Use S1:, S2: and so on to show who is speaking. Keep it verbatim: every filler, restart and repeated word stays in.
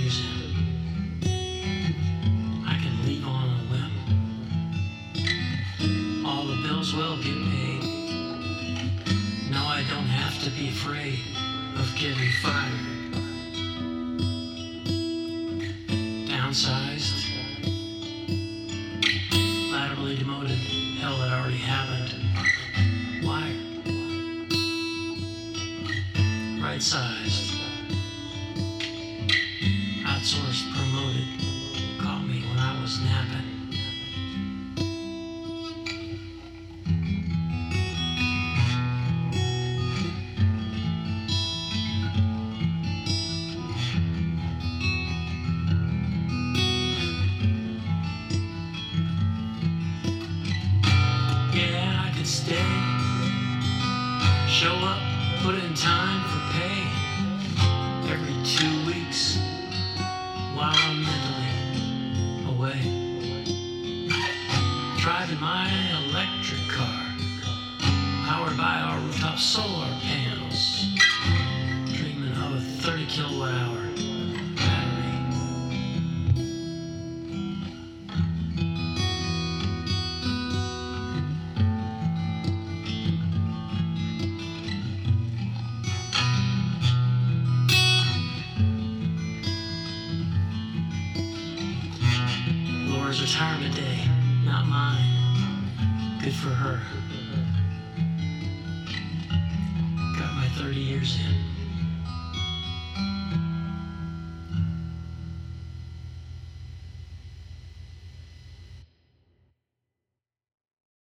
S1: years in. I can leave on a whim. All the bills will get paid. No, I don't have to be afraid of getting fired. Downsized, laterally demoted, hell, that already happened. Wired, right-sized, outsourced, promoted, caught me when I was napping. Stay, show up, put in time for pay every two weeks while I'm mentally away. Driving my electric car, powered by our rooftop solar panels, dreaming of a thirty kilowatt hour battery. Laura's retirement day, not mine. Good for her. Got my thirty years in.